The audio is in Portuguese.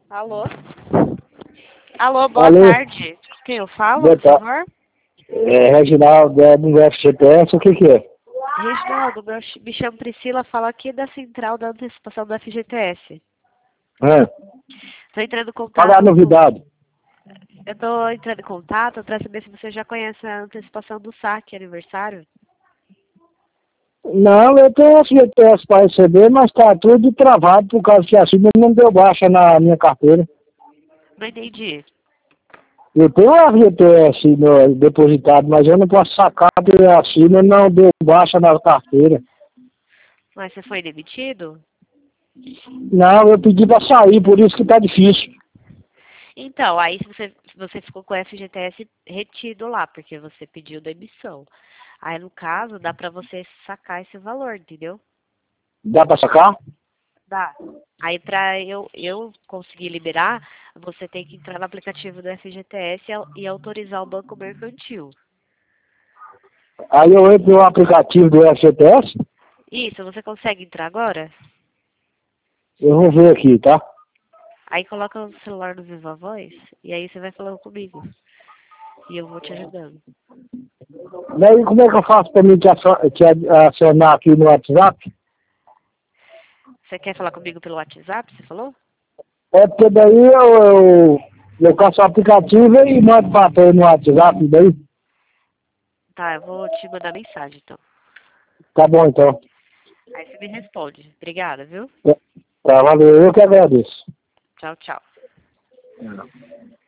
Alô? Alô, boa Alô? tarde. Com quem eu falo, Boa por tarde. favor? Reginaldo, do FGTS, o que é? Reginaldo, me chamo Priscila, falo aqui da central da antecipação do FGTS. Estou entrando em Qual é a contato novidade? Eu estou entrando em contato para saber se você já conhece a antecipação do saque aniversário. Não, eu tenho FGTS para receber, mas está tudo travado por causa que a Cida não deu baixa na minha carteira. Não entendi. Eu tenho um FGTS depositado, mas eu não posso sacar porque a Cida não deu baixa na carteira. Mas você foi demitido? Não, eu pedi para sair, por isso que está difícil. Então, aí você ficou com o FGTS retido lá, porque você pediu demissão. Aí, no caso, dá para você sacar esse valor, entendeu? Dá para sacar? Dá. Aí, para eu conseguir liberar, você tem que entrar no aplicativo do FGTS e autorizar o banco mercantil. Aí eu entro no aplicativo do FGTS, Isso, você consegue entrar agora? eu vou ver aqui, tá? Aí coloca o celular no Viva Voz e aí você vai falando comigo. E eu vou te ajudando. Daí como é que eu faço para mim te acionar aqui no WhatsApp? Você quer falar comigo pelo WhatsApp, você falou? É porque daí eu faço o aplicativo e mando para tu no WhatsApp, daí Tá, eu vou te mandar mensagem então. tá bom então. Aí você me responde. Obrigada, viu? Tá, valeu, eu que agradeço. Tchau, tchau.